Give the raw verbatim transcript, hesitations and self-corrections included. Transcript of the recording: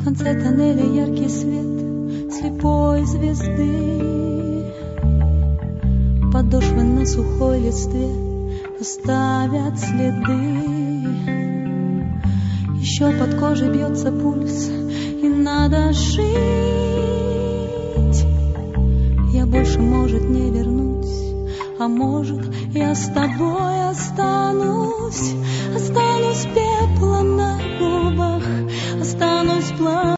конце тоннеля яркий свет слепой звезды. Подошвы на сухой листве оставят следы. Еще под кожей бьется пульс, и надо жить. Я больше, может, не вернусь, а может, я с тобой останусь. Останусь пеплом на губах, останусь пламенем.